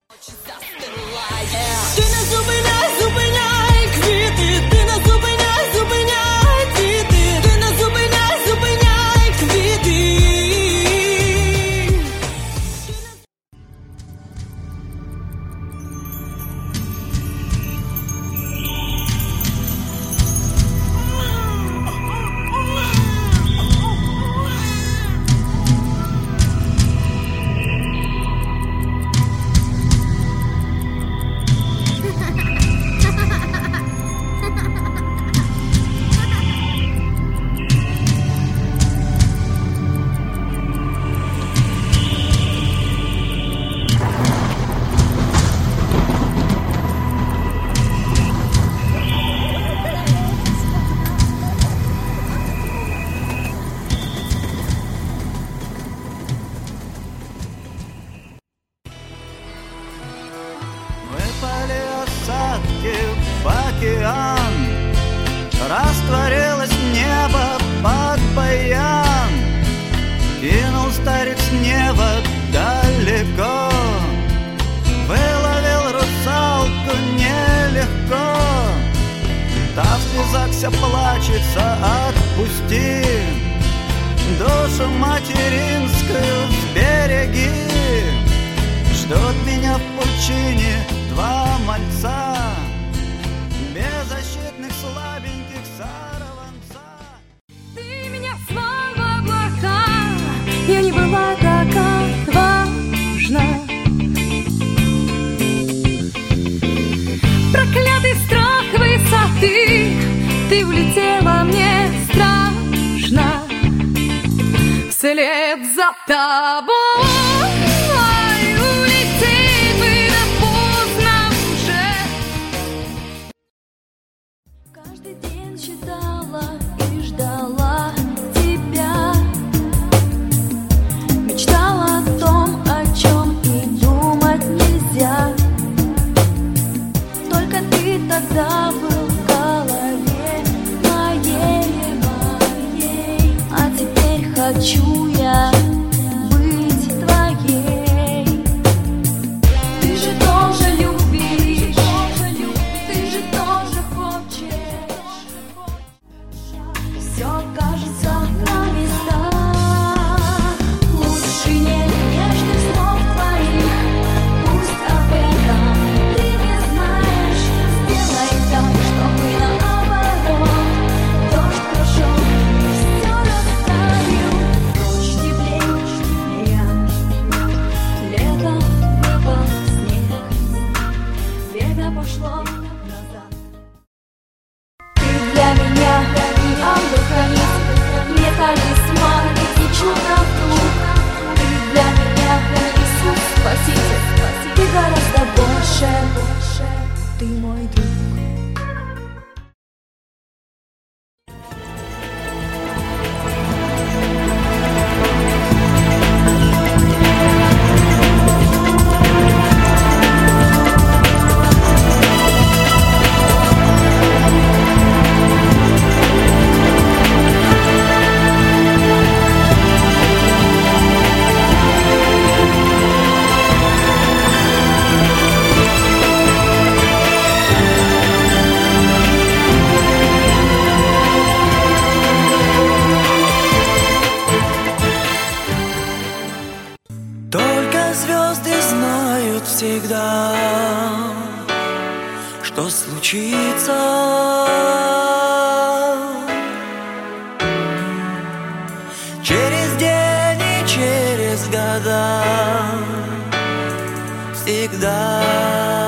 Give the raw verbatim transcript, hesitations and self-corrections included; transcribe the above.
Ти не зупиняй, зупиняй квіти, ти не зупиняй, зупиняй квіти, ти не зупиняй, зупиняй квіти. Выпали осадки в океан, растворилось небо под баян. Кинул старик с неба далеко, выловил русалку нелегко. Та в слезах вся плачется, отпусти, душу материнскую сбереги. Ждут меня в пучине два мальца, беззащитных, слабеньких сорванца. Ты меня свал в облака, я не была так отважна. Проклятый страх высоты, ты улетела, мне страшно. Вслед за тобой улететь было поздно уже. Каждый день считала и ждала тебя, мечтала о том, о чем и думать нельзя. Только ты тогда был в голове моей, моей. А теперь хочу я быть твоей. Ты же тоже любишь, ты же тоже хочешь. Все кажется на местах, лучше не нежных слов твоих. Пусть об этом ты не знаешь, сделай так, чтобы наоборот дождь прошел и все растаял. Ночь теплее, лето, выпал снег, время пошло назад. Ты для меня не ангел-хранитель, не талисман, не чудо вдруг. Ты для меня Иисус, Спаситель, ты гораздо больше, ты мой друг. Только звезды знают всегда, что случится. Через день и через года всегда.